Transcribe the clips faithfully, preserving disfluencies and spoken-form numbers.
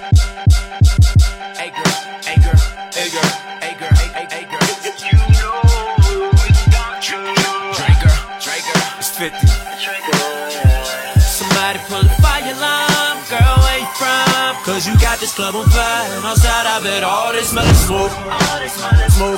Hey girl, hey girl, hey girl, hey girl, hey hey girl. You know it's Doctor Dre girl, Dre girl, it's fifty. Somebody pull the fire alarm, girl, where you from? Cause you got this club on fire, and outside I bet all this smell of smoke. All this smell of smoke,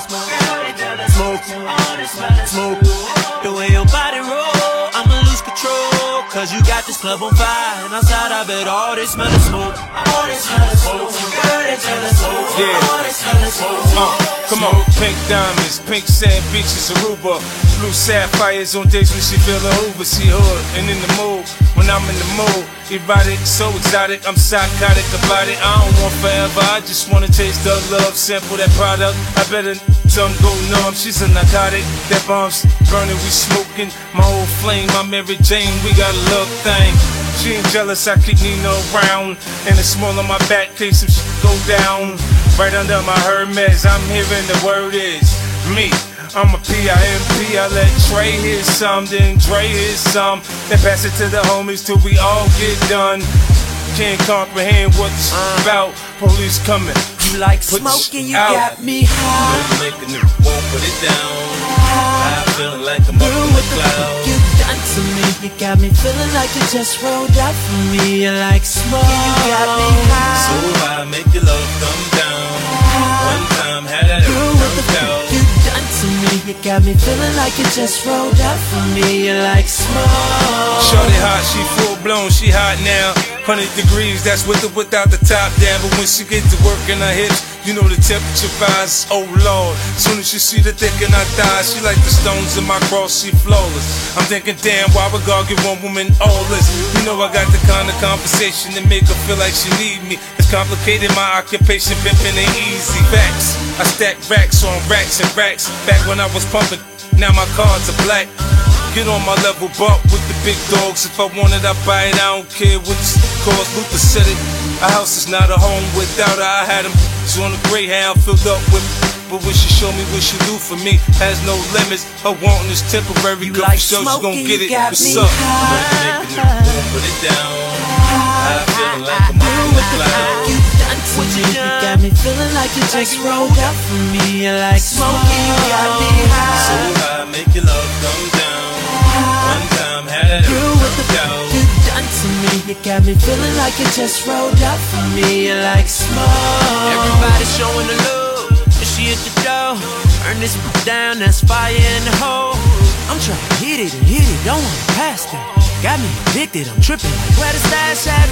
smoke, smoke, smoke. The way your body roll, I'ma lose control. Cause you got this club on fire, and outside I bet all this smell of smoke. All this smell of smoke, girl, they smell of smoke. Yeah. All this smell of smoke. Uh, come on, pink diamonds, pink sand beaches, Aruba, blue sapphires on days when she feelin' Hoover. She hood and in the mood when I'm in the mood. Erotic, so exotic, I'm psychotic about it. I don't want forever, I just wanna taste the love. Sample that product, I better some go numb. She's a narcotic, that bombs burning, we smoking. My whole flame, my Mary Jane, we got a love thing. She ain't jealous, I keep Nina around. And it's small on my back, case some shit go down. Right under my Hermes, I'm hearing the word is me. I'm a P I M P, I let Trey hear some, then Dre hear some. Then pass it to the homies till we all get done. Can't comprehend what it's about. Police coming. You like Put smoking, you out. got me high. Make a nigga won't put it down. I feel like I'm up Girl, in what the the fuck clouds. you done to me? You got me feeling like you just rolled up for me. You like smoking, you got me high. So I make your love come down. One time had that Girl, what the turned out. fuck you done to me? You got me feeling like you just rolled up for me. You like smoke. Shorty hot, she full blown, she hot now. Hundred degrees, that's with or without the top down. But when she get to work in her hips, you know the temperature rise. Oh Lord, soon as she see the thick in her thighs, she like the stones in my cross, she flawless. I'm thinking, damn, why would God give one woman all this? You know I got the kind of conversation that make her feel like she need me. It's complicated, my occupation pimping ain't easy. Facts, I stack racks on racks and racks. Back when I was pumping, now my cards are black. Get on my level, bump with the big dogs. If I want it, I buy it, I don't care what it's cost. Luther said it, a house is not a home without her. I had them on a Greyhound filled up with, but when she show me what she do for me, has no limits. Her wanting is temporary, You girl, like for sure she gon' smoking, get you it. got What's me up? high. Making it boom, put it down. I feel like I'm up in the clouds. You done to me? You got me feeling like you just rolled up for me. You like smoking, you got me high. So high, make your love come down. One time had it Girl, what the turned fuck out. you done to me? You got me feeling like you just rolled up for me. You like smoke. Everybody showing the love, and she hit the door. Turn this down, that's fire in the hole. I'm trying to hit it and hit it, don't wanna pass that. Got me addicted, I'm tripping like where the stash at?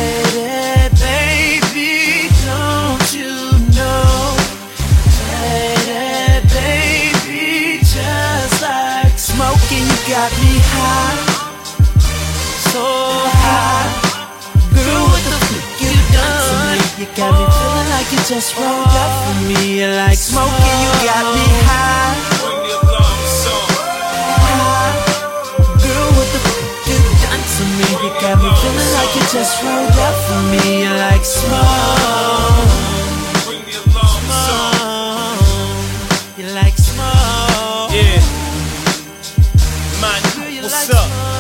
Lady, baby, don't you know? Lady, baby, just like smoking, you got me high, so high. Girl, what the fuck you done to me? You got me feeling like you just rolled up for me. You like smoking, you got me high. Bring the alarm song. Girl, what the fuck you done to me? You got me feeling like you just rolled up for me. You like smoke. Bring the alarm song. You like smoke. Yeah. Man, Girl, you what's like up? smoke.